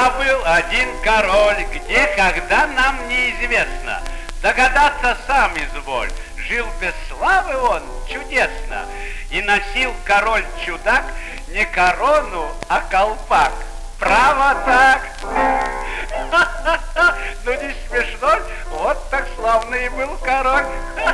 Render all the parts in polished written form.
Жил-да-был один король, где, когда, нам неизвестно. Догадаться сам изволь, жил без славы он чудесно. И носил король-чудак не корону, а колпак. Право так. Ну не смешно, вот так славный был король.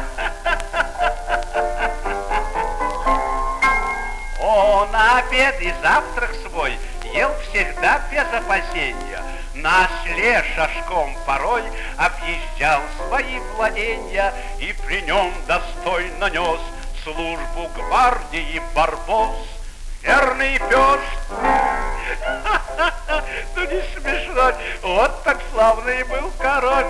Он обед и завтрак свой ел всегда без опасения. На осле шашком порой объезжал свои владения и при нем достойно нес службу гвардии Барбос. Верный пес. Ну не смешно, вот так славный был король.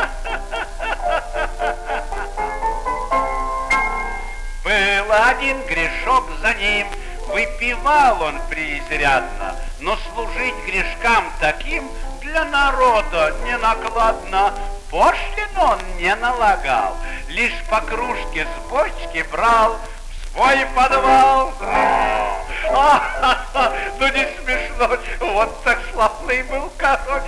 Был один грешок за ним, выпивал он преизрядно, но служить грешкам таким для народа не накладно. Пошлин он не налагал, лишь по кружке с бочки брал в свой подвал. Ну не смешно, вот так славный был король.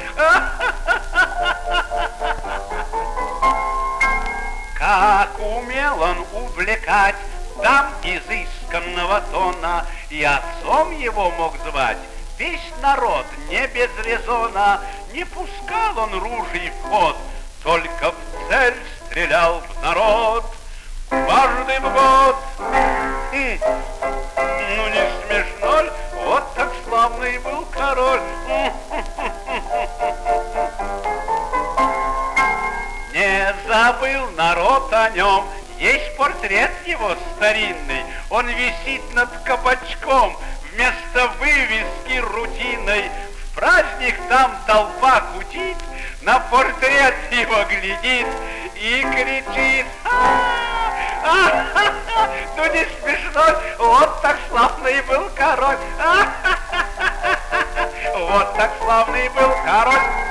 Как умел он увлекать дам изысканного тона, и отцом его мог звать весь народ не без резона. Не пускал он ружей в ход, только в цель стрелял в народ. Дважды в год. Ну не смешно ли? Вот так славный был король. Не забыл народ о нем, есть портрет его старинный. Он висит над кабачком вместо вывески рутиной. В праздник там толпа кутит, на портрет его глядит и кричит. Ну не смешно, вот так славный был король. Вот так славный был король.